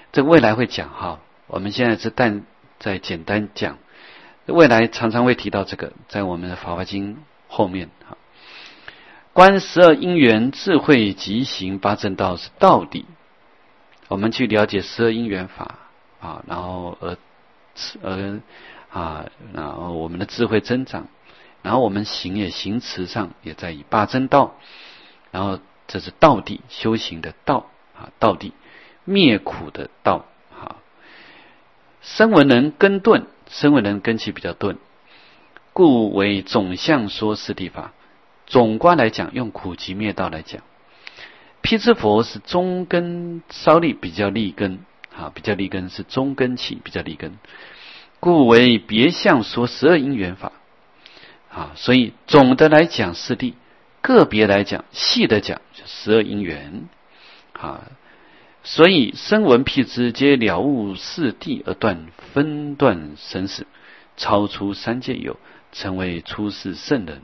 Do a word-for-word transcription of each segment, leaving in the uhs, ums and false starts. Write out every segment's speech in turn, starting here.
这个未来会讲哈，我们现在是但在简单讲，未来常常会提到这个，在我们的《法华经》后面哈。观十二因缘智慧即行八正道是道理，我们去了解十二因缘法啊，然后而而啊，然后我们的智慧增长，然后我们行也行持上也在以八正道，然后这是道地修行的道啊，道地灭苦的道啊。声闻人根钝，声闻人根气比较钝，故为总相说四谛法。总观来讲，用苦集灭道来讲，辟支佛是中根稍利，比较利根啊，比较利根是中根气，比较利根，故为别相说十二因缘法啊。所以总的来讲四谛，个别来讲细的讲十二因缘啊。所以声闻辟支皆了悟四谛而断分断生死，超出三界有，成为出世圣人。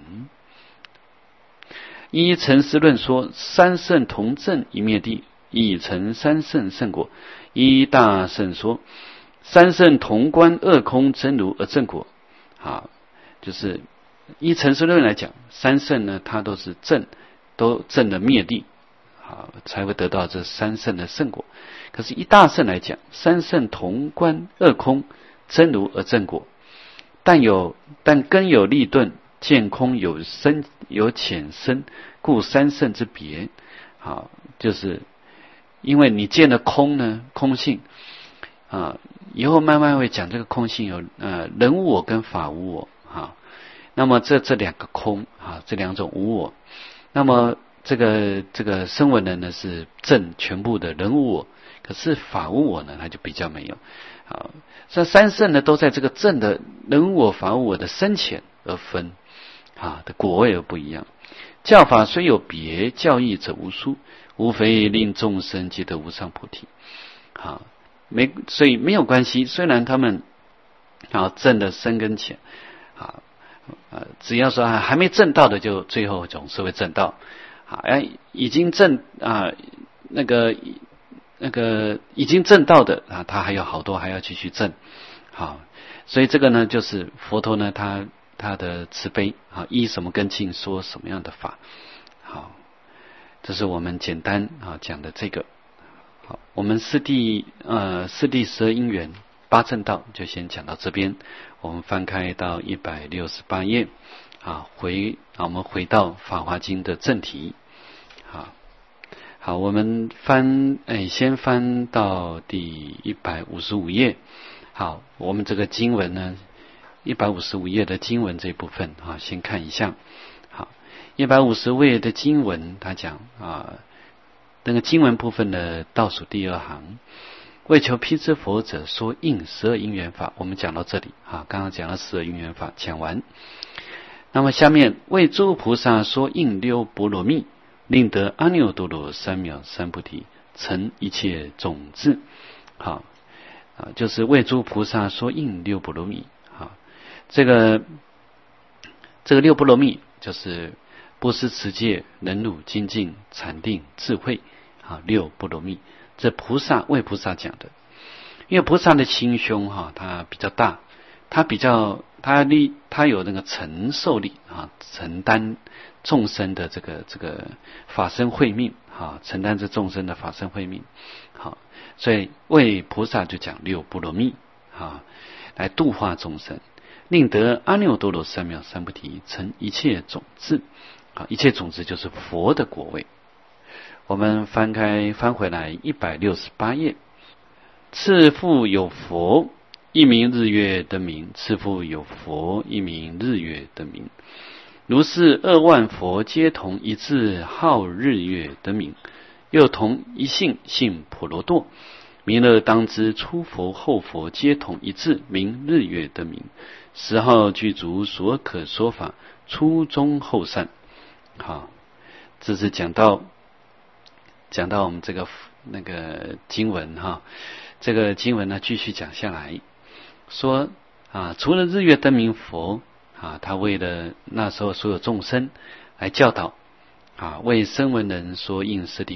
依陈思论说，三圣同证一灭地，亦成三圣圣果。依大圣说，三圣同观二空真如而正果。啊，就是依陈思论来讲，三圣呢，它都是正，都正的灭地，啊，才会得到这三圣的圣果。可是，依大圣来讲，三圣同观二空真如而正果，但有但根有利钝。见空有深有浅深，故三圣之别。好，就是因为你见了空呢，空性啊，以后慢慢会讲这个空性有呃人无我跟法无我啊。那么这这两个空啊，这两种无我，那么这个这个声闻人呢是证全部的人无我，可是法无我呢，它就比较没有。啊，这三圣呢都在这个证的人无我法无我的深浅而分。啊的果位而不一样，教法虽有别，教义者无殊，无非令众生皆得无上菩提。啊，没所以没有关系，虽然他们啊证的深跟浅，啊呃只要说还没证到的，就最后总是会证到。啊，哎已经证啊那个那个已经证到的啊，他还有好多还要继续证。好，所以这个呢，就是佛陀呢他。他的慈悲啊，依什么根性说什么样的法。好，这是我们简单啊讲的这个。好，我们四谛呃四谛十二因缘八正道就先讲到这边。我们翻开到一百六十八页啊，回啊我们回到《法华经》的正题。好，好，我们翻哎先翻到第一百五十五页。好，我们这个经文呢。一百五十五页的经文这一部分啊，先看一下。好，一百五十五页的经文，他讲啊，那个经文部分的倒数第二行，为求辟支佛者说应十二因缘法。我们讲到这里啊，刚刚讲了十二因缘法，讲完。那么下面为诸菩萨说应六波罗蜜，令得阿耨多罗三藐三菩提，成一切种子。好啊，就是为诸菩萨说应六波罗蜜。这个这个六波罗蜜就是布施、持戒、忍辱、精进、禅定、智慧啊，六波罗蜜。这菩萨为菩萨讲的，因为菩萨的心胸哈、啊，它比较大，它比较它力，它有那个承受力啊，承担众生的这个这个法身慧命啊，承担这众生的法身慧命。好，所以为菩萨就讲六波罗蜜啊，来度化众生。令得阿耨多罗三藐三菩提，成一切种子啊！一切种子就是佛的果位。我们翻开翻回来一百六十八页，次复有佛，一名日月灯明；次复有佛，一名日月灯明。如是二万佛，皆同一字号日月灯明，又同一姓，姓婆罗多。弥勒当知，初佛后佛皆同一字，名日月灯明。十号具足所可说法，初中后善。好，这是讲到讲到我们这个那个经文哈，这个经文呢继续讲下来，说啊，除了日月灯明佛啊，他为了那时候所有众生来教导啊，为声闻人说应四谛法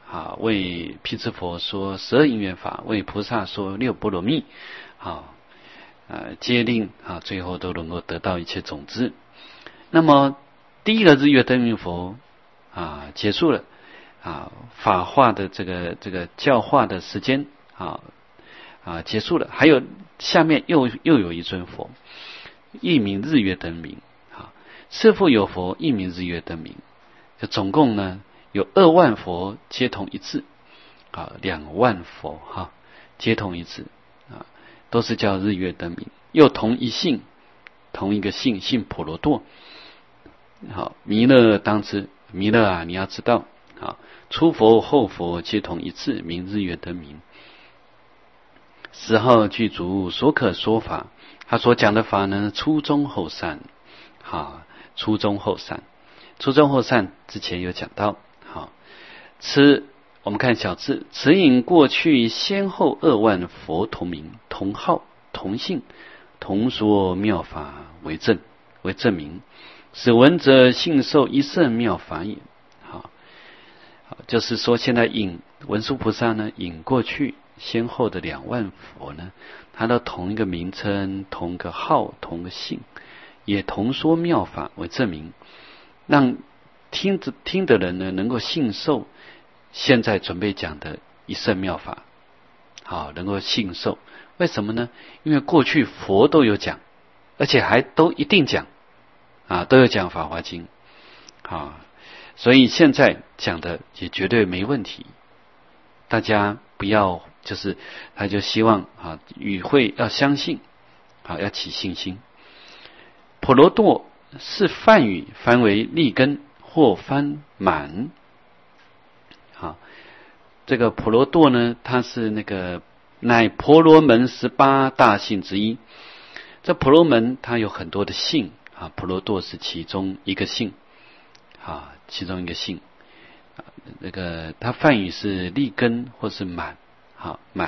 啊，为辟支佛说十二因缘法，为菩萨说六波罗蜜，啊，呃，皆令啊，最后都能够得到一切种子。那么第一个日月灯明佛啊结束了啊，法化的这个这个教化的时间啊啊结束了，还有下面又又有一尊佛，一名日月灯明啊，是复有佛一名日月灯明，就总共呢有二万佛皆同一字啊，两万佛哈、啊、皆同一字啊，都是叫日月灯明，又同一姓，同一个姓，姓婆罗多。好，弥勒当知，弥勒啊，你要知道，好，初佛后佛皆同一字，名日月灯明。十号具足所可说法，他所讲的法呢，初中后善，好，初中后善，初中后善之前有讲到，好，此我们看小字，此引过去先后二万佛同名、同号、同姓、同说妙法为证，为证明。使闻者信受一圣妙法也。好，好，就是说现在引文殊菩萨呢，引过去先后的两万佛呢，他都同一个名称、同一个号、同一个姓，也同说妙法为证明，让听着听的人呢，能够信受现在准备讲的一圣妙法。好，能够信受。为什么呢？因为过去佛都有讲，而且还都一定讲。啊，都有讲《法华经》啊，所以现在讲的也绝对没问题。大家不要就是他就希望啊，与会要相信啊，要起信心。婆罗多是梵语，翻为利根或翻满。好，这个婆罗多呢，它是那个乃婆罗门十八大姓之一。这婆罗门它有很多的姓。啊，婆罗多是其中一个姓，啊，其中一个姓，啊，那个它梵语是利根或是满，好满，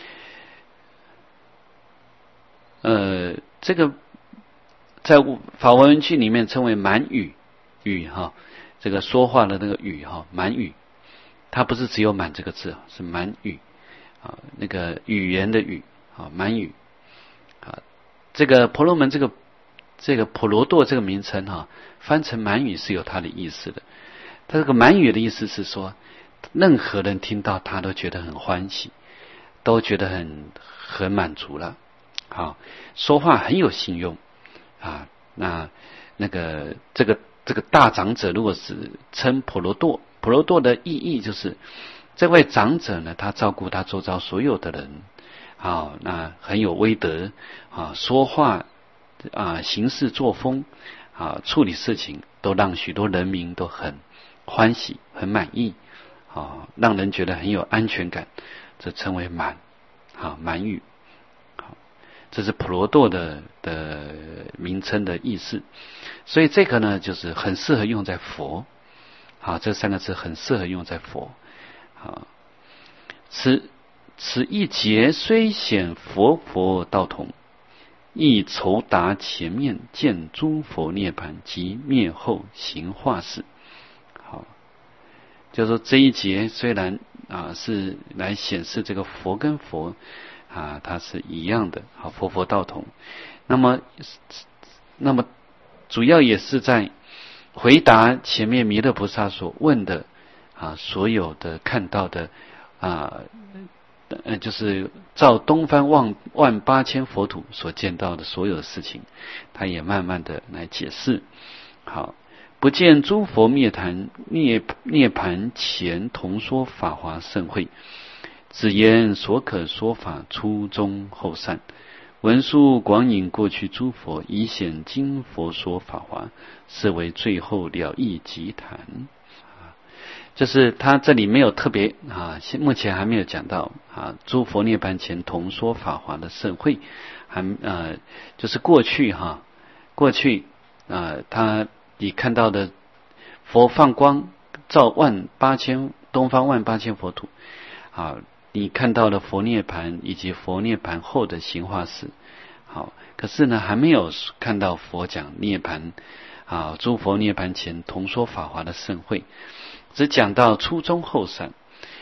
呃，这个在法文文句里面称为满语，语哈，这个说话的那个语哈，满语，它不是只有满这个字，是满语，啊，那个语言的语，啊，满语，啊，这个婆罗门这个。这个婆罗多这个名称哈、啊，翻成满语是有它的意思的。它这个满语的意思是说，任何人听到他都觉得很欢喜，都觉得很很满足了。好，说话很有信用啊。那那个这个这个大长者，如果是称婆罗多，婆罗多的意义就是这位长者呢，他照顾他周遭所有的人，好，那很有威德啊，说话。啊，行事作风啊，处理事情都让许多人民都很欢喜、很满意啊，让人觉得很有安全感，这称为满啊满语。好，这是婆罗多的的名称的意思。所以这个呢，就是很适合用在佛。好，这三个字很适合用在佛。好，此此一节虽显佛佛道同。亦酬答前面见诸佛涅槃及灭后行化事。好，就是说这一节虽然啊是来显示这个佛跟佛啊它是一样的，好，佛佛道同。那么那么主要也是在回答前面弥勒菩萨所问的啊所有的看到的啊。呃，就是照东方万万八千佛土所见到的所有的事情，他也慢慢的来解释。好，不见诸佛灭坛涅涅盘前同说法华盛会，只言所可说法初中后善，文殊广引过去诸佛，以显今佛说法华，是为最后了义集谈。就是他这里没有特别啊，目前还没有讲到啊，诸佛涅槃前同说法华的盛会，还呃，就是过去哈、啊，过去啊，他你看到的佛放光照万八千东方万八千佛土啊，你看到了佛涅槃以及佛涅槃后的行化事，好，可是呢还没有看到佛讲涅槃啊，诸佛涅槃前同说法华的盛会。只讲到初中后善，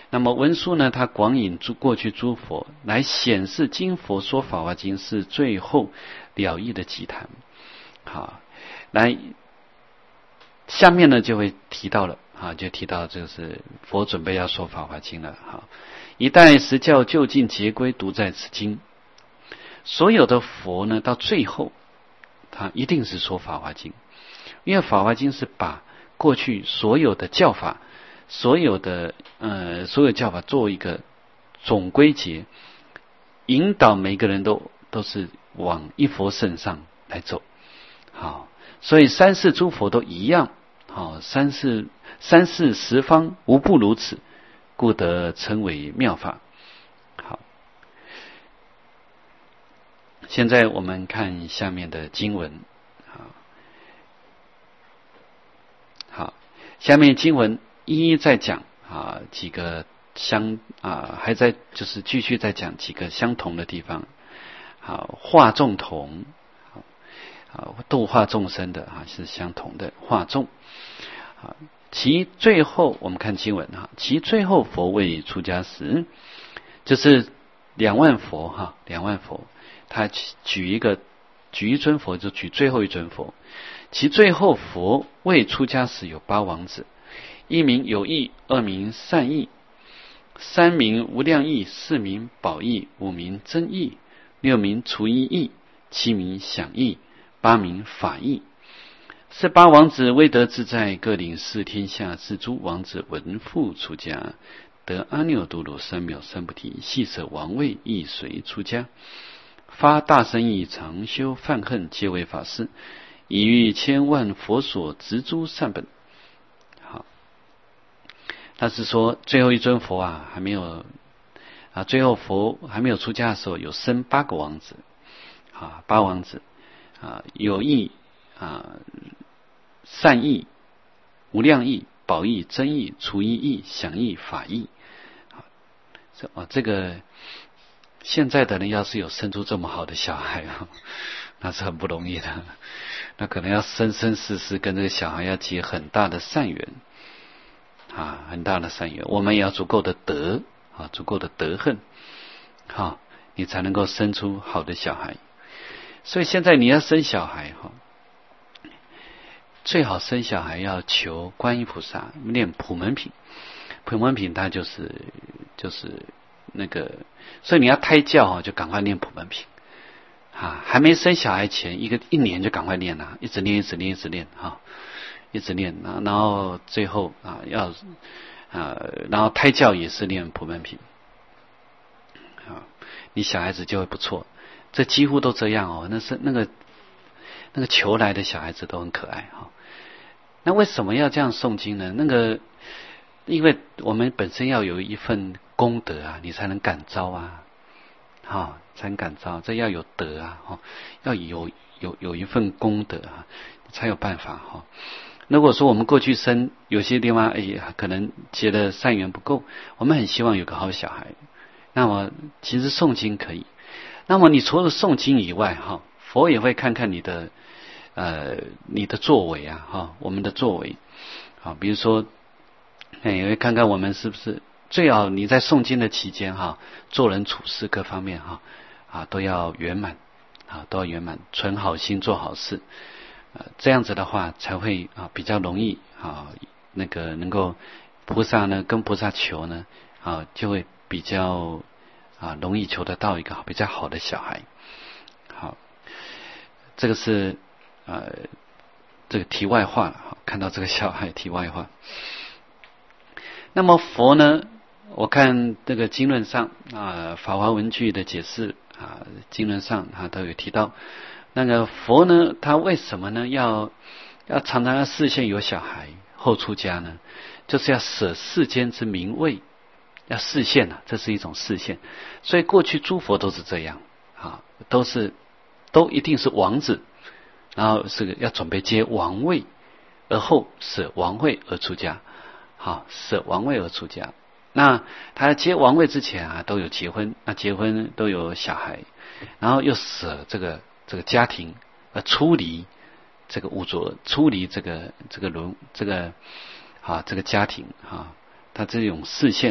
那么文殊呢，他广引诸过去诸佛，来显示今佛说法华经是最后了义的集坛。好，来下面呢就会提到了啊，就提到这个是佛准备要说法华经了。好，一代实教究竟结归独在此经。所有的佛呢，到最后他一定是说法华经，因为法华经是把过去所有的教法，所有的呃所有教法做一个总归结，引导每个人都都是往一佛乘上来走。好，所以三世诸佛都一样。好，三世三世十方无不如此，故得称为妙法。好，现在我们看下面的经文。好，好，下面经文一一在讲啊几个相啊还在就是继续在讲几个相同的地方。好，化众同。啊，度化众生的啊是相同的化众。啊，其最后我们看经文哈，其最后佛为出家时，就是两万佛哈，两万佛，他举一个举一尊佛，就举最后一尊佛。其最后佛为出家时有八王子：一名有义，二名善义，三名无量义，四名宝义，五名真义，六名除一义，七名想义，八名法义。是八王子威德自在，各领四天下是诸王子闻复出家，得阿耨多罗三藐三菩提，系舍王位，亦随出家，发大身意，常修犯恨，皆为法师，以欲千万佛所植诸善本。好，他是说最后一尊佛啊，还没有啊，最后佛还没有出家的时候，有生八个王子啊，八王子啊，有义啊，善义，无量义，宝义，真义，除一义，想义，法义。这啊，这个现在的人要是有生出这么好的小孩啊，那是很不容易的。那可能要生生世世跟这个小孩要结很大的善缘啊，很大的善缘。我们也要足够的德啊，足够的德恨，好，你才能够生出好的小孩。所以现在你要生小孩哈，最好生小孩要求观音菩萨念普门品。普门品它就是就是那个，所以你要胎教哈，就赶快念普门品啊！还没生小孩前一个一年就赶快念啊，一直念一直念一直念哈，一直念啊，然后最后啊要啊，然后胎教也是念普门品啊，你小孩子就会不错。这几乎都这样哦，那是那个那个求来的小孩子都很可爱哈。那为什么要这样诵经呢？那个因为我们本身要有一份功德啊，你才能感召啊，哈、哦，才能感召，这要有德啊，哈、哦，要有有有一份功德啊，才有办法哈、哦。如果说我们过去生有些地方哎，可能结的善缘不够，我们很希望有个好小孩，那么其实诵经可以。那么你除了诵经以外，哈、哦，佛也会看看你的呃你的作为啊，哈、哦，我们的作为，好、哦，比如说。也会看看我们是不是最好你在诵经的期间哈，做人处事各方面哈啊都要圆满啊，都要圆满，存好心做好事，呃这样子的话才会啊比较容易啊那个能够菩萨呢跟菩萨求呢啊就会比较啊容易求得到一个比较好的小孩。好，这个是呃这个题外话，看到这个小孩题外话。那么佛呢，我看这个经论上啊，法华文句的解释啊，经论上啊都有提到，那个佛呢，他为什么呢要要常常要示现有小孩后出家呢？就是要舍世间之名位，要示现啊，这是一种示现。所以过去诸佛都是这样啊，都是都一定是王子，然后是要准备接王位，而后舍王位而出家。好，舍王位而出家。那他接王位之前啊，都有结婚，那结婚都有小孩，然后又舍这个这个家庭，而出离这个五浊，出离这个这个轮这个啊这个家庭啊，他这种视线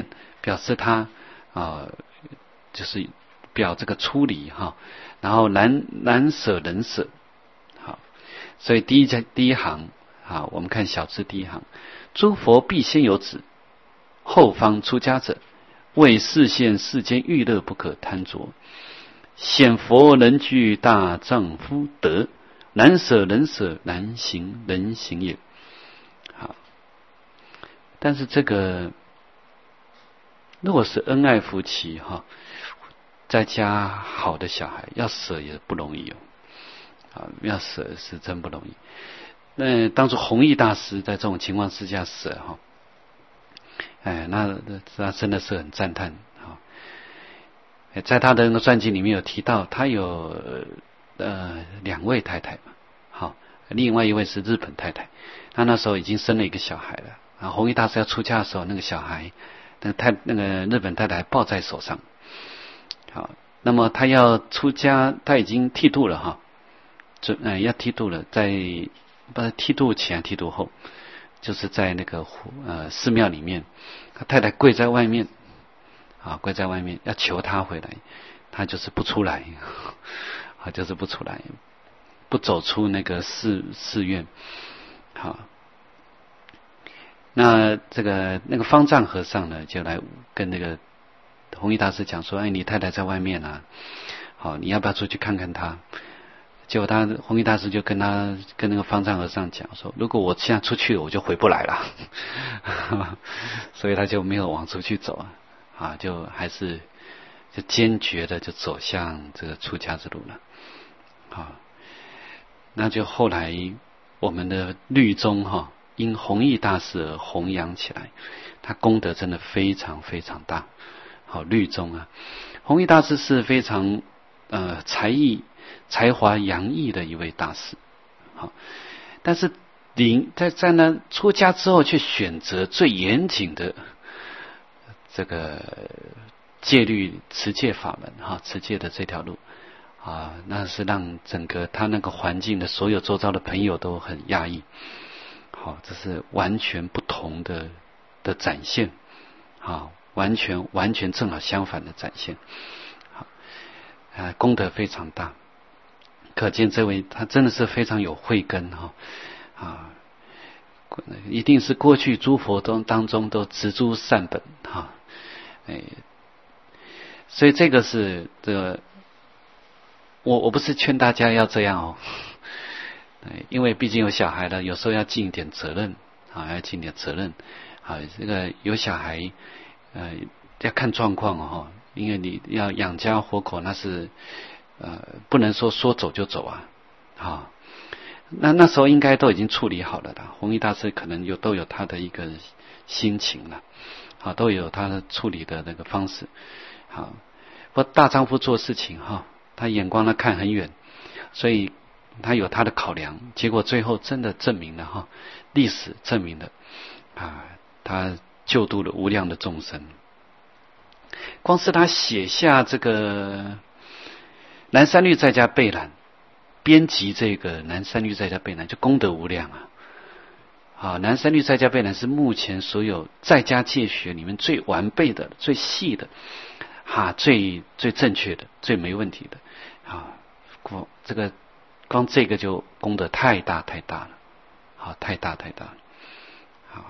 表示他啊、呃，就是表这个出离哈，然后难难舍能舍，好，所以第一第一行啊，我们看小字第一行，诸佛必先有子，后方出家者，为示现世间欲乐不可贪着，显佛能具大丈夫德，难舍能舍，难行能行也。好，但是这个如果是恩爱夫妻哈，在家好的小孩要舍也不容易哦，啊，要舍是真不容易。那当初弘一大师在这种情况之下舍哈，哎，那那真的是很赞叹啊。在他的那个传记里面有提到，他有呃两位太太嘛，好，另外一位是日本太太，他那时候已经生了一个小孩了。啊，弘一大师要出家的时候，那个小孩，那个太那个日本太太抱在手上。好，那么他要出家，他已经剃度了哈，准呃要剃度了，在不是剃度前剃度后，就是在那个呃寺庙里面，他太太跪在外面，啊跪在外面要求他回来，他就是不出来，啊就是不出来，不走出那个寺寺院，好。那这个那个方丈和尚呢，就来跟那个弘一大师讲说：“哎，你太太在外面啊，好，你要不要出去看看她？”结果他弘一大师就跟他跟那个方丈和尚讲说：“如果我现在出去了，我就回不来了。”所以他就没有往出去走啊，啊，就还是就坚决的就走向这个出家之路了。啊，那就后来我们的律宗哈。因弘一大师而弘扬起来，他功德真的非常非常大。好，律宗啊，弘一大师是非常呃才艺才华洋溢的一位大师。好，但是临在在呢出家之后，却选择最严谨的这个戒律持戒法门哈，持戒的这条路啊，那是让整个他那个环境的所有周遭的朋友都很讶异。好，这是完全不同的的展现，好，完全完全正好相反的展现，好，啊，功德非常大，可见这位他真的是非常有慧根哈，啊，一定是过去诸佛中当中都植诸善本哈，哎，所以这个是这个，我我不是劝大家要这样哦。因为毕竟有小孩了，有时候要尽一点责任啊，要尽点责任啊。这个有小孩，呃，要看状况哦，因为你要养家活口，那是呃不能说说走就走啊。啊，那那时候应该都已经处理好了的。弘一大师可能有都有他的一个心情了，啊，都有他的处理的那个方式。好，不过大丈夫做事情哈，他眼光呢看很远，所以。他有他的考量，结果最后真的证明了哈，历史证明了啊，他救度了无量的众生。光是他写下这个南三律在家备览，编辑这个南三律在家备览，就功德无量啊！啊，南三律在家备览是目前所有在家戒学里面最完备的、最细的，哈、啊，最最正确的、最没问题的啊！光这个。光这个就功德太大太大了，好，太大太大了，好，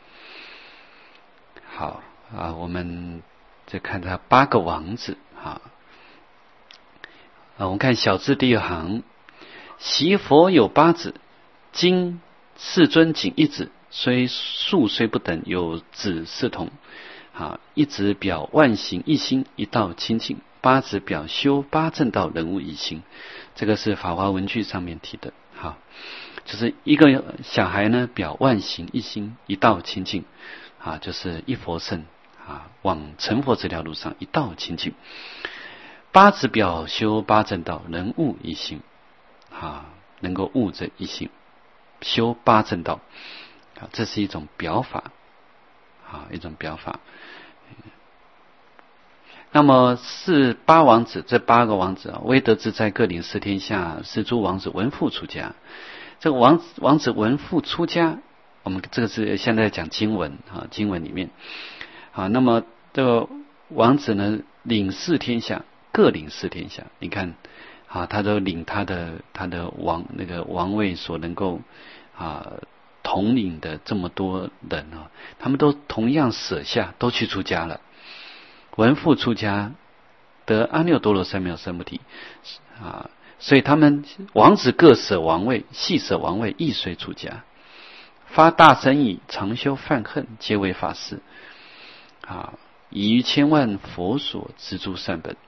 好啊，我们再看他八个王子啊，啊，我们看小字第二行，习佛有八子，今世尊仅一子，虽数虽不等，有子视同。啊，一子表万行一心，一道清净。八子表修八正道，人物一心。这个是法华文句上面提的。好，就是一个小孩呢，表万行一心，一道清净。啊，就是一佛圣啊，往成佛这条路上一道清净。八子表修八正道，人物一心。啊，能够悟这一心，修八正道。啊，这是一种表法。啊，一种表法。那么是八王子，这八个王子啊，威德自在，各领十天下，是诸王子闻父出家。这个王王子闻父出家，我们这个是现在讲经文啊，经文里面啊，那么这个王子呢，领事天下，各领事天下。你看啊，他都领他的他的王那个王位所能够啊统领的这么多人啊，他们都同样舍下，都去出家了。文父出家，得阿耨多罗三藐三菩提啊，所以他们王子各舍王位，系舍王位，亦随出家。发大生意，常修梵恨，皆为法师啊，以于千万佛所植诸善本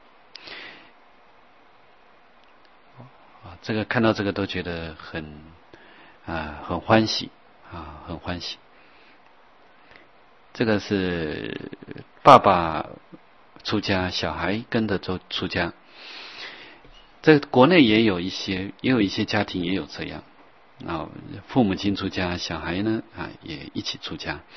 啊，这个看到这个都觉得很啊很欢喜啊，很欢喜。这个是爸爸出家，小孩跟着都出家。在国内也有一些，也有一些家庭也有这样啊，父母亲出家，小孩呢啊也一起出家。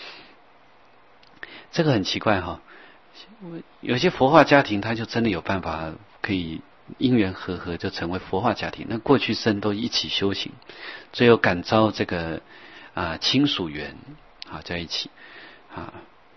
这个很奇怪哈，有些佛化家庭他就真的有办法可以因缘和合就成为佛化家庭，那过去生都一起修行，最后感召这个啊亲属缘啊在一起啊。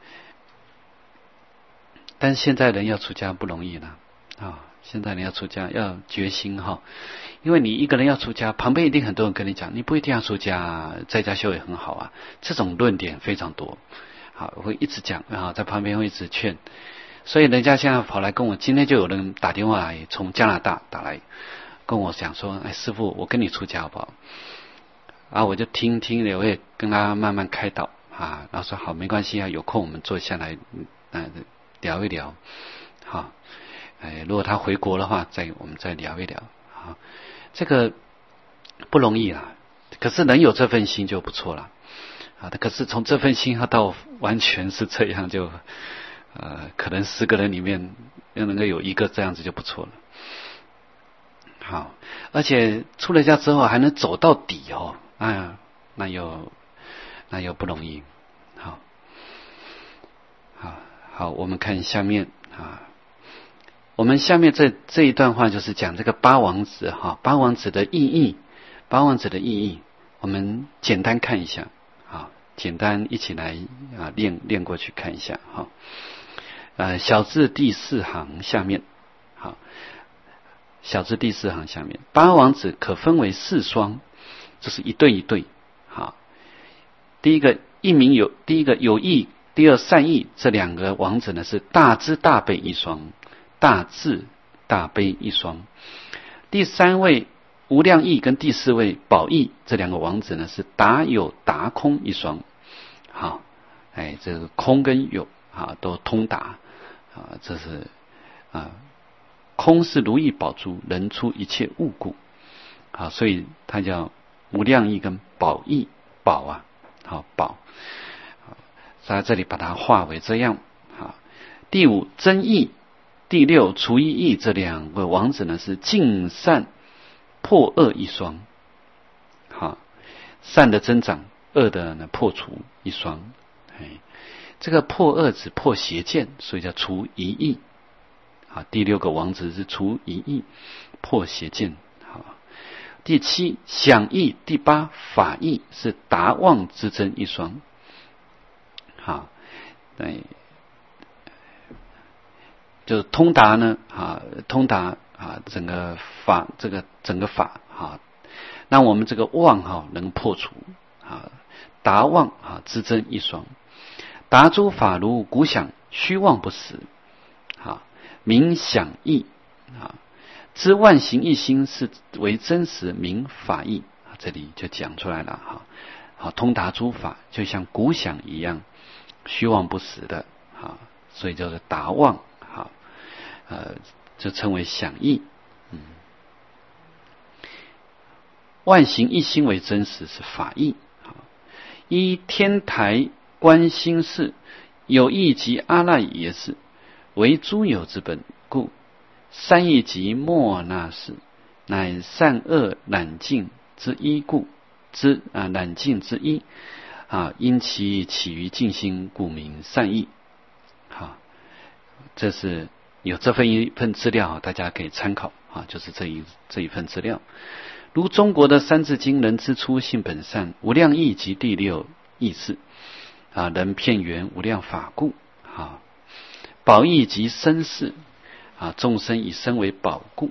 但是现在人要出家不容易了啊！现在人要出家要决心哈，因为你一个人要出家，旁边一定很多人跟你讲，你不一定要出家，在家修也很好啊。这种论点非常多，好，会一直讲啊，在旁边会一直劝。所以人家现在跑来跟我，今天就有人打电话来，从加拿大打来跟我讲说，哎，师父，我跟你出家好不好？啊，我就听听了，我也跟他慢慢开导啊，然后说好，没关系啊，有空我们坐下来，嗯、呃，聊一聊，好。哎，如果他回国的话，再我们再聊一聊啊。这个不容易啦，可是能有这份心就不错了啊。可是从这份心他到完全是这样就，呃，可能十个人里面要能够有一个这样子就不错了。好，而且出了家之后还能走到底哦，哎呀，那又那又不容易。好，好，好，我们看下面啊。我们下面这这一段话就是讲这个八王子哈，八王子的意义，八王子的意义，我们简单看一下啊，简单一起来啊练练过去看一下哈。呃，小字第四行下面，好，小字第四行下面，八王子可分为四双，这是一对一对，好，第一个一名有，第一个有义，第二善义，这两个王子呢是大智大悲一双。大智大悲一双，第三位无量义跟第四位宝义这两个王子呢是达有达空一双。好，哎，这个空跟有啊都通达啊，这是啊空是如意宝珠，能出一切物故啊，所以它叫无量义跟宝义，宝啊，好宝，在这里把它化为这样。好，第五真义。第六除一义，这两个王子呢是尽善破恶一双，好，善的增长，恶的呢破除一双。哎，这个破恶指破邪见，所以叫除一义。好，第六个王子是除一义，破邪见。好，第七想义，第八法义是达妄之真一双。好，对。就是通达呢啊，通达啊，整个法这个整个法啊，让我们这个妄哈、啊、能破除啊，达妄啊之真一双，达诸法如鼓响，虚妄不实啊，明响义啊，知万行一心是为真实，明法义啊，这里就讲出来了哈。好，通达诸法就像鼓响一样，虚妄不实的啊，所以叫做达妄。呃，就称为响义。嗯，万行一心为真实是法义。依天台观心事，有义及阿赖耶识，为诸有之本故。三义及莫那识，乃善恶染净之一故。之啊染净之一啊，因其起于净心，故名善义。好，这是。有这份一份资料，大家可以参考啊，就是这一这一份资料。如中国的三字经，人之初性本善，无量义及第六义事啊，人片缘无量法故。 啊，宝义即身事啊，众生以身为宝故。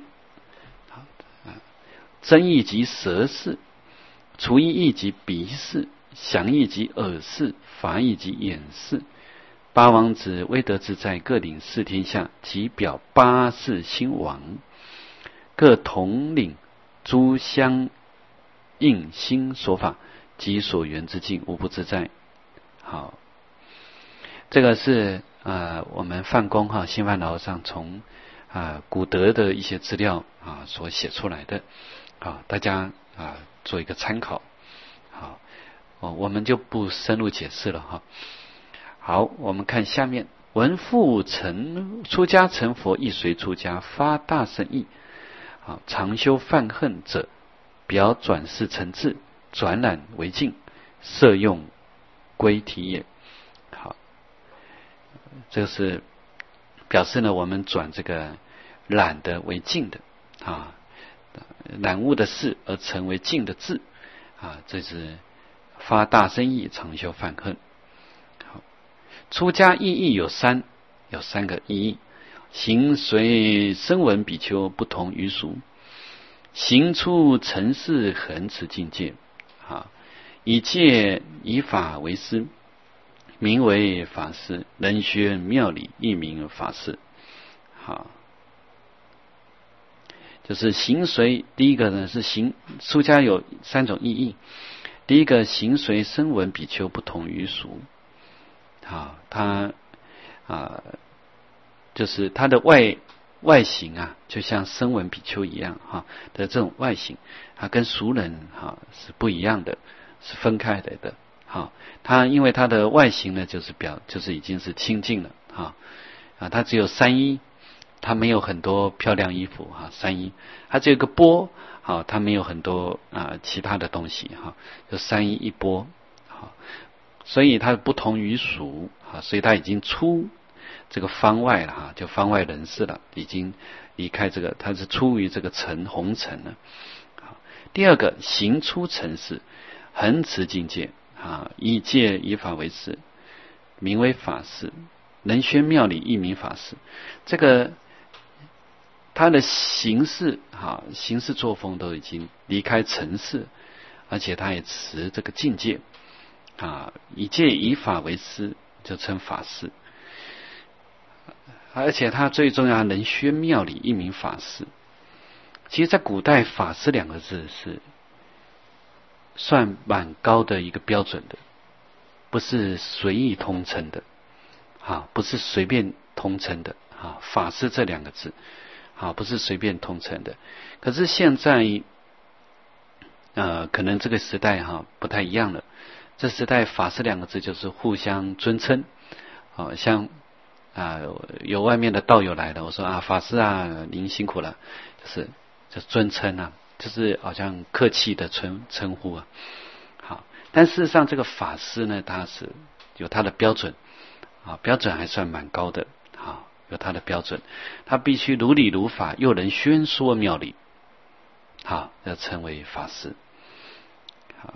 真义即舌事，除一义即鼻事，详义即耳事，法义即眼事。八王子威德自在，各领四天下，其表八世兴王，各统领诸相应心所法及所缘之境，无不自在。好，这个是呃我们梵公哈新梵老和尚从啊、呃、古德的一些资料啊所写出来的。啊，大家啊做一个参考。好，哦，我们就不深入解释了哈。好，我们看下面，闻复成出家成佛，亦随出家发大乘意。啊，常修犯恨者，表转世成智，转染为净，摄用归体也。好，这个是表示呢，我们转这个染的为净的啊。染污的事而成为净的智啊，这是发大乘意，常修犯恨。好，出家意义有三，有三个意义：行随声闻比丘不同于俗，行出尘世恒持境界，啊，以戒以法为师，名为法师，能宣妙理，亦名法师。好。就是行随，第一个呢是行出家有三种意义。第一个，行随声闻比丘不同于俗，啊，他啊，就是他的外外形啊，就像声闻比丘一样哈、啊、的这种外形，啊，跟俗人哈、啊、是不一样的，是分开来的。好、啊，他因为他的外形呢，就是表就是已经是清净了啊啊，他只有三衣。他没有很多漂亮衣服哈，三衣，他只有一个钵，好，他没有很多啊其他的东西哈，就三衣一钵，好，所以他不同于俗啊，所以他已经出这个方外了哈，就方外人士了，已经离开这个，他是出于这个尘红尘了。好，第二个，行出尘世，恒持境界啊，以戒以法为师，名为法师，能宣妙理，亦名法师。这个。他的行事哈，行事作风都已经离开尘世，而且他也持这个境界啊，以戒以法为师，就称法师。而且他最重要，能宣妙理，一名法师。其实，在古代，法师两个字是算蛮高的一个标准的，不是随意通称的啊，不是随便通称的啊。法师这两个字。啊，不是随便通称的。可是现在，呃，可能这个时代哈、啊、不太一样了。这时代法师两个字就是互相尊称。啊，像啊有外面的道友来了，我说啊法师啊，您辛苦了，就是就尊称啊，就是好像客气的称称呼啊。好，但事实上这个法师呢，他是有他的标准啊，标准还算蛮高的。好。有他的标准，他必须如理如法，又能宣说妙理，好，要称为法师。好，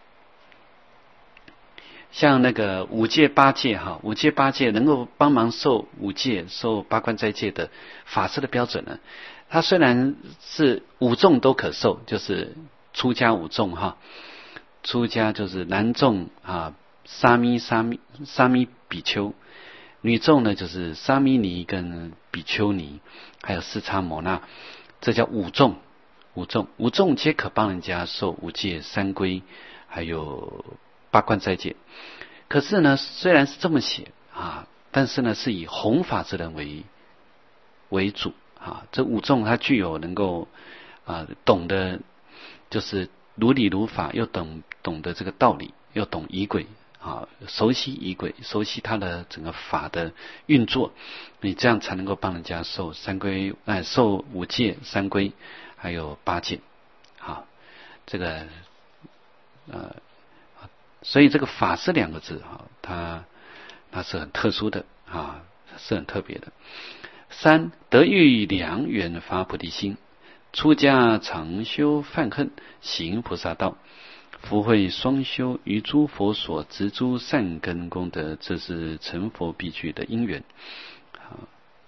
像那个五戒八戒哈，五戒八戒能够帮忙受五戒、受八关斋戒的法师的标准呢，他虽然是五众都可受，就是出家五众哈，出家就是男众啊，沙弥、沙弥、沙弥比丘。女众呢，就是沙弥尼跟比丘尼，还有四叉摩那，这叫五众。五众，五众皆可帮人家受五戒、三归，还有八关斋戒。可是呢，虽然是这么写啊，但是呢，是以弘法之人为为主啊。这五众它具有能够啊懂得，就是如理如法，又懂懂得这个道理，又懂仪轨。啊，熟悉仪轨，熟悉他的整个法的运作，你这样才能够帮人家受三归，哎，受五戒、三归，还有八戒。好，这个呃，所以这个法师两个字哈，它它是很特殊的啊，是很特别的。三，得遇良缘发菩提心，出家常修犯恨，行菩萨道。 福慧双修，于诸佛所植诸善根功德，这是成佛必具的因缘。好，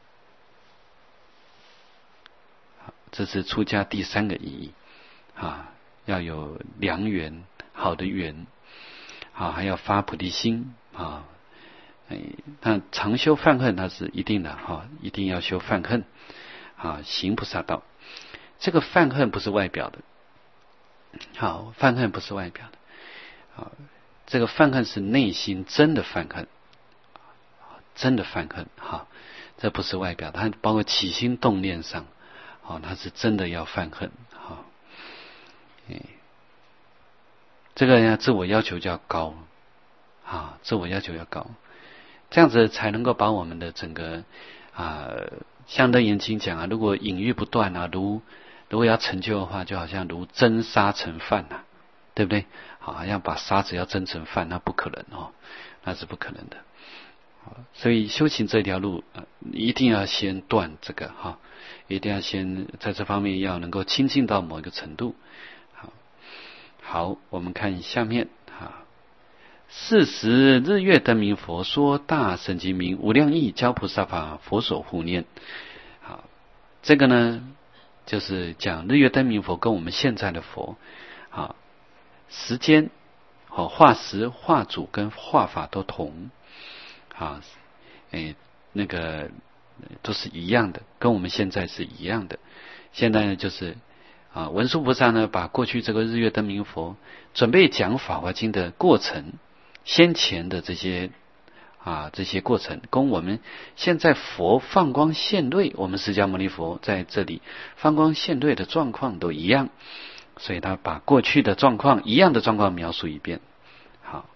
好，这是出家第三个意义啊，要有良缘，好的缘，啊，还要发菩提心啊。哎，那常修犯恨，它是一定的哈、啊，一定要修犯恨啊，行菩萨道。这个犯恨不是外表的。好，犯恨不是外表的，好，这个犯恨是内心真的犯恨，真的犯恨，哈，这不是外表的，它包括起心动念上，好，它是真的要犯恨，哈，哎，这个呀，自我要求就要高，啊，自我要求要高，这样子才能够把我们的整个啊，像楞严经讲啊，如果隐喻不断啊，如如果要成就的话，就好像如蒸沙成饭呐、啊，对不对？好像把沙子要蒸成饭，那不可能哦，那是不可能的。所以修行这条路，呃、一定要先断这个哈，一定要先在这方面要能够亲近到某一个程度。好，好，我们看下面哈。是时日月灯明佛说大圣经名无量义教菩萨法佛所护念。好，这个呢，就是讲日月灯明佛跟我们现在的佛，啊，时间，好，化时、化主跟化法都同，啊，哎，那个都是一样的，跟我们现在是一样的。现在呢，就是啊，文殊菩萨呢，把过去这个日月灯明佛准备讲法华经的过程，先前的这些。啊，这些过程跟我们现在佛放光现瑞，我们释迦牟尼佛在这里放光现瑞的状况都一样，所以他把过去的状况一样的状况描述一遍。好，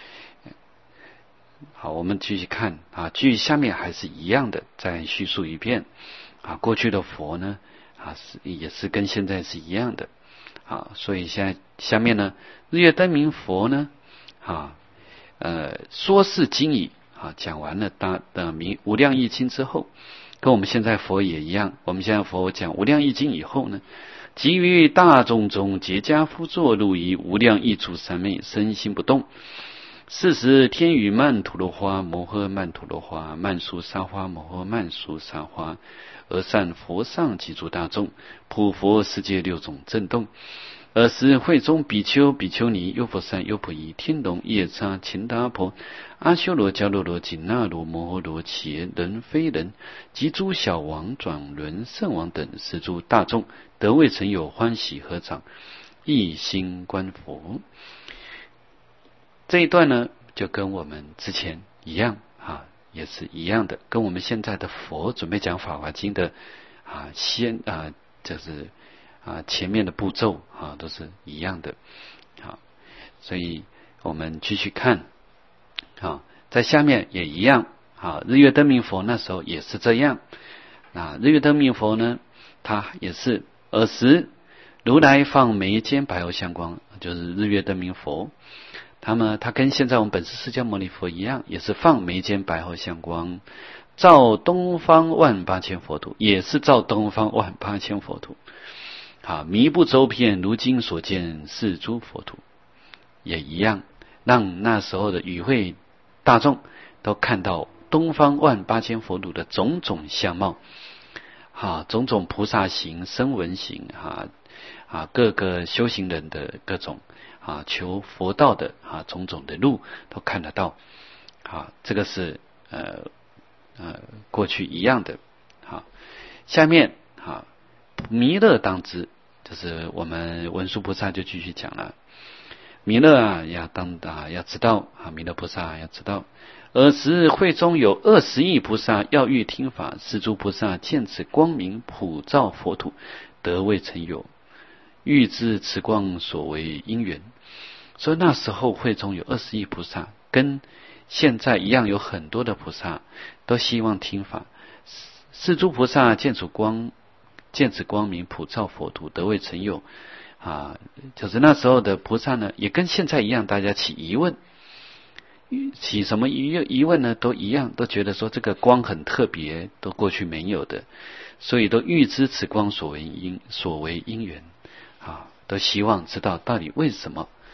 好，我们继续看啊，继续下面还是一样的，再叙述一遍啊，过去的佛呢啊是也是跟现在是一样的啊，所以现在下面呢，日月灯明佛呢啊呃说是经已。啊，讲完了大的明无量义经之后，跟我们现在佛也一样。我们现在佛讲无量义经以后呢，即于大众中结跏趺坐入于无量义处三昧，身心不动。是时天雨曼陀罗花，摩诃曼陀罗花，曼殊沙花，摩诃曼殊沙花，而善佛上及诸大众，普佛世界六种震动。尔时会中比丘、比丘尼、优婆塞、优婆夷、天龙、夜叉、乾达婆、阿修罗、迦罗罗、紧那罗、摩诃罗、伽人、非人及诸小王、转轮圣王等十诸大众，得未曾有欢喜合掌，一心观佛。这一段呢，就跟我们之前一样啊，也是一样的，跟我们现在的佛准备讲法华经的啊先啊，就是啊前面的步骤啊都是一样的。好，所以我们继续看啊，在下面也一样啊，日月灯明佛那时候也是这样。啊，日月灯明佛呢，他也是尔时如来放眉间白毫相光，就是日月灯明佛。他们他跟现在我们本师释迦牟尼佛一样，也是放眉间白毫相光，照东方万八千佛土，也是照东方万八千佛土。啊，弥不周遍，如今所见是诸佛土，也一样，让那时候的与会大众都看到东方万八千佛土的种种相貌，啊，种种菩萨行、声闻行，啊啊，各个修行人的各种。啊，求佛道的啊，种种的路都看得到。啊，这个是呃呃过去一样的。好，下面啊，弥勒当知，就是我们文殊菩萨就继续讲了。弥勒啊，要当啊，要知道啊，弥勒菩萨要知道。尔时会中有二十亿菩萨要欲听法，是诸菩萨见此光明普照佛土，得未曾有。欲知此光所为因缘，所以那时候会中有二十亿菩萨，跟现在一样，有很多的菩萨都希望听法。是诸菩萨见此光，见此光明普照佛土，得未曾有。啊，就是那时候的菩萨呢，也跟现在一样，大家起疑问，起什么疑疑问呢？都一样，都觉得说这个光很特别，都过去没有的，所以都欲知此光所为因所为因缘。啊，都希望知道到底为什么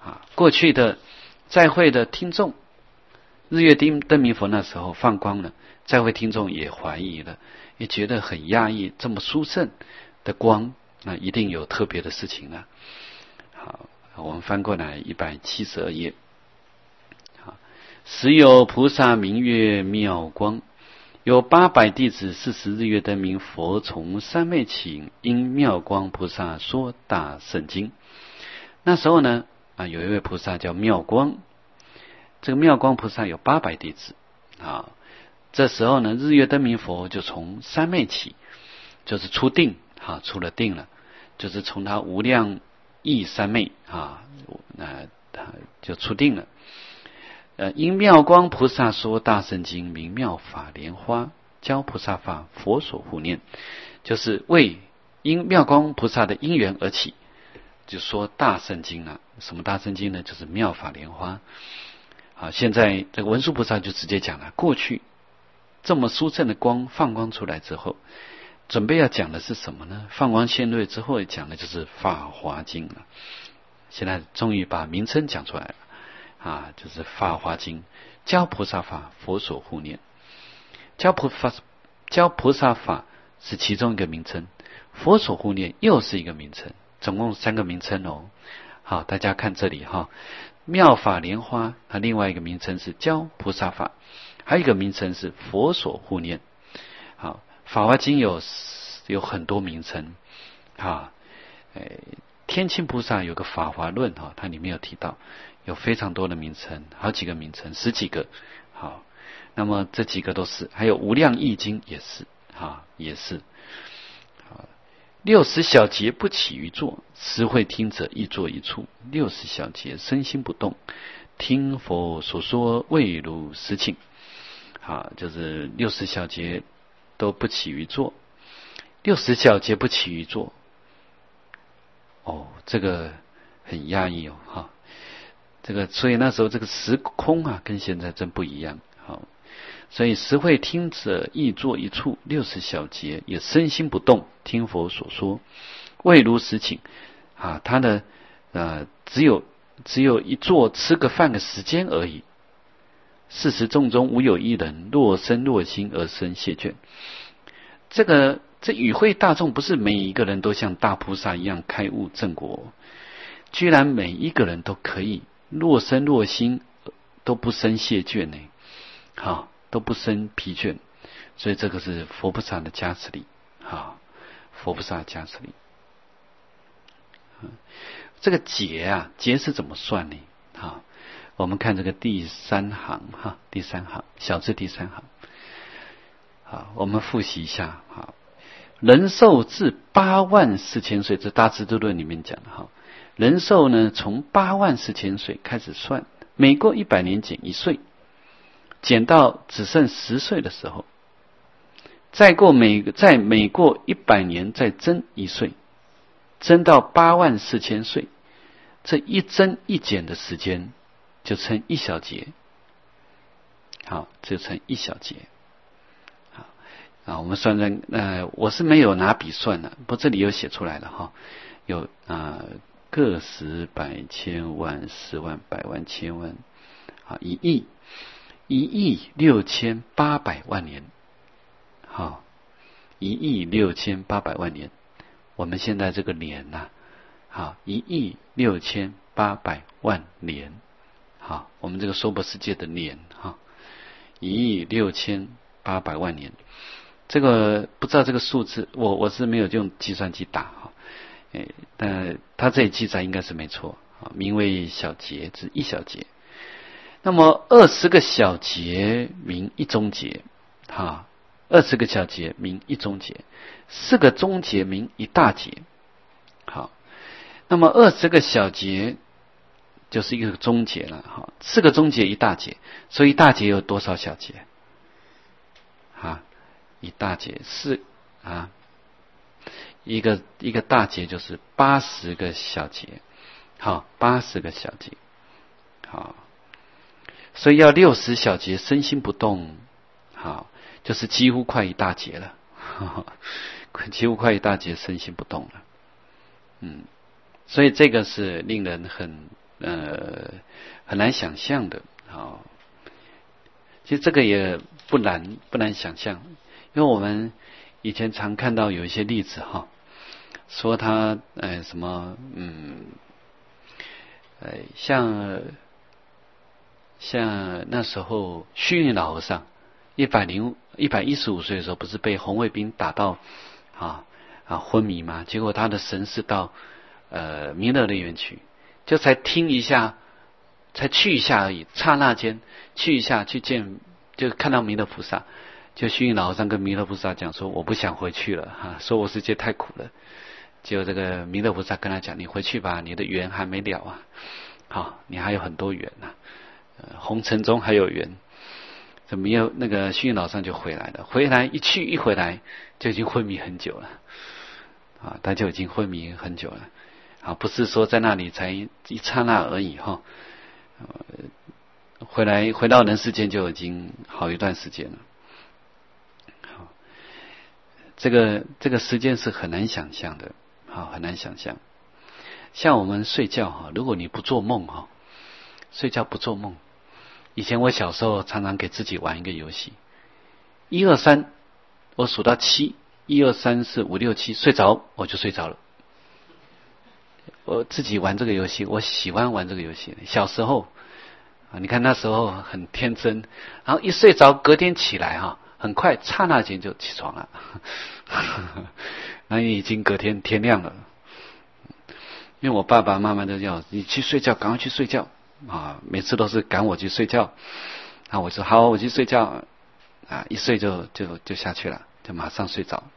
啊，过去的在会的听众，日月灯灯明佛那时候放光了，在会听众也怀疑了，也觉得很讶异，这么殊胜的光，那一定有特别的事情了。好，我们翻过来一百七十二页。好，时有菩萨名曰妙光，有八百弟子四十日月灯明佛从三昧起，因妙光菩萨说大圣经。那时候呢，啊，有一位菩萨叫妙光，这个妙光菩萨有八百弟子啊。这时候呢，日月灯明佛就从三昧起，就是出定啊，出了定了，就是从他无量义三昧啊，那他就出定了。呃，因妙光菩萨说大圣经，名妙法莲花，教菩萨法，佛所护念，就是为因妙光菩萨的因缘而起，就说大圣经了。什么大圣经呢？就是妙法莲花。啊，现在这个文殊菩萨就直接讲了，过去这么殊胜的光放光出来之后，准备要讲的是什么呢？放光现瑞之后讲的就是法华经了。现在终于把名称讲出来了啊，就是法华经，教菩萨法，佛所护念。教菩萨教菩萨法是其中一个名称，佛所护念又是一个名称，总共三个名称哦。好，大家看这里哈，妙法莲花，它另外一个名称是教菩萨法，还有一个名称是佛所护念。好，法华经有有很多名称啊，诶，天亲菩萨有个法华论哈，它里面有提到有非常多的名称，好几个名称，十几个。好，那么这几个都是，还有无量易经也是啊，也是。好，六十小节不起于坐，实会听者一坐一处。六十小节身心不动，听佛所说未如实情。好，就是六十小节都不起于坐，六十小节不起于坐。哦，这个很压抑哦，哈，这个所以那时候这个时空啊，跟现在真不一样。好，所以实会听者亦坐一处，六十小节也身心不动，听佛所说，未如实情啊，他的呃只有只有一坐吃个饭的时间而已。四十众中无有一人若身若心而生谢倦。这个这与会大众不是每一个人都像大菩萨一样开悟正果，居然每一个人都可以若身若心都不生谢倦呢，好，都不生疲倦，所以这个是佛菩萨的加持力，好，佛菩萨的加持力。这个劫啊，劫是怎么算呢？好，我们看这个第三行哈，第三行小字第三行。好，我们复习一下。好，人寿至八万四千岁，这大智度论里面讲的哈。人寿呢，从八万四千岁开始算，每过一百年减一岁，减到只剩十岁的时候，再过每再每过一百年再增一岁，增到八万四千岁，这一增一减的时间就称一小节。好，这就称一小节。啊，我们算算，呃，我是没有拿笔算的，不过这里有写出来了哈，有啊、呃，个十百千万十万百万千万，啊，一亿，一亿六千八百万年，好，一亿六千八百万年，我们现在这个年呐、啊，好，一亿六千八百万年，好，我们这个娑婆世界的年哈，一亿六千八百万年。这个不知道这个数字，我我是没有用计算机打哈，诶，但他这里记载应该是没错啊，名为小节，指一小节。那么二十个小节名一中节，哈，二十个小节名一中节，四个中节名一大节，好，那么二十个小节就是一个中节了，哈，四个中节一大节，所以大节有多少小节？啊？一大节是啊，一个一个大节就是八十个小节，好，八十个小节，好，所以要六十小节身心不动，好，就是几乎快一大节了，呵呵几乎快一大节身心不动了，嗯，所以这个是令人很呃很难想象的啊。其实这个也不难不难想象，因为我们以前常看到有一些例子哈，说他呃什么嗯呃像像那时候虚云老和尚一百零一百一十五岁的时候，不是被红卫兵打到啊啊昏迷吗？结果他的神识到呃弥勒乐园去，就才听一下，才去一下而已，刹那间去一下去见，就看到弥勒菩萨。就虚云老和尚跟弥勒菩萨讲说：“我不想回去了，哈、啊，娑婆世界太苦了。”就这个弥勒菩萨跟他讲：“你回去吧，你的缘还没了啊，好、啊，你还有很多缘呐、啊，呃，红尘中还有缘。”怎么又那个虚云老和尚就回来了？回来一去一回来就已经昏迷很久了啊，他就已经昏迷很久了啊，不是说在那里才一刹那而已哈。呃，回来回到人世间就已经好一段时间了。好，这个这个时间是很难想象的，好，很难想象。像我们睡觉哈，如果你不做梦哈，睡觉不做梦。以前我小时候常常给自己玩一个游戏，一二三，我数到七，一二三四五六七，睡着我就睡着了。我自己玩这个游戏，我喜欢玩这个游戏。小时候啊，你看那时候很天真，然后一睡着，隔天起来哈，很快刹那间就起床了，那已经隔天天亮了。因为我爸爸妈妈都叫你去睡觉，赶快去睡觉。啊，每次都是赶我去睡觉，啊，我说好，我去睡觉，啊，一睡就就就下去了，就马上睡着。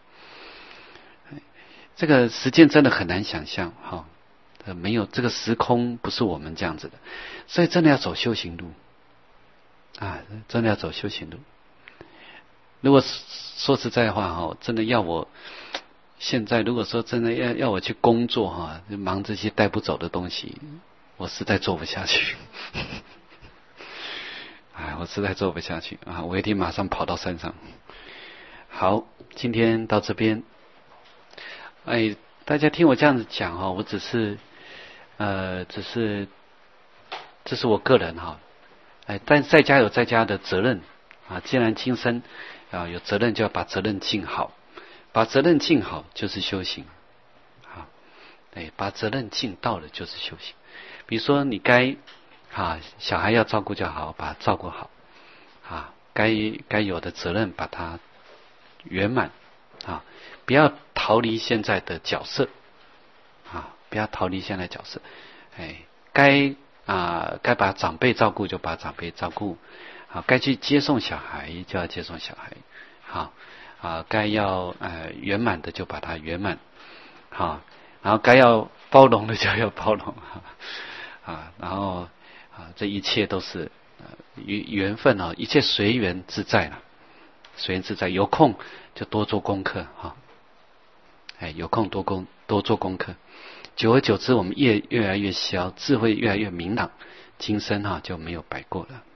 这个时间真的很难想象，哈、哦，没有这个时空不是我们这样子的，所以真的要走修行路，啊，真的要走修行路。如果说实在话哈，真的要我现在如果说真的要要我去工作哈，就忙这些带不走的东西。我实在做不下去，哎，我实在做不下去啊！我一定马上跑到山上。好，今天到这边。哎，大家听我这样子讲哈，我只是呃，只是这是我个人哈，哎，但在家有在家的责任啊。既然今生啊有责任，就要把责任尽好，把责任尽好就是修行。好，哎，把责任尽到了就是修行。比如说你该啊小孩要照顾就好，把它照顾好啊，该该有的责任把它圆满啊，不要逃离现在的角色啊，不要逃离现在的角色。哎，该啊该把长辈照顾就把长辈照顾啊，该去接送小孩就要接送小孩，好啊，该要呃圆满的就把它圆满，好，然后该要包容的就要包容哈。啊，然后啊，这一切都是呃缘缘分啊，一切随缘自在了，随缘自在。有空就多做功课哈，哎，有空多功多做功课，久而久之，我们越越来越消，智慧越来越明朗，今生哈就没有白过了。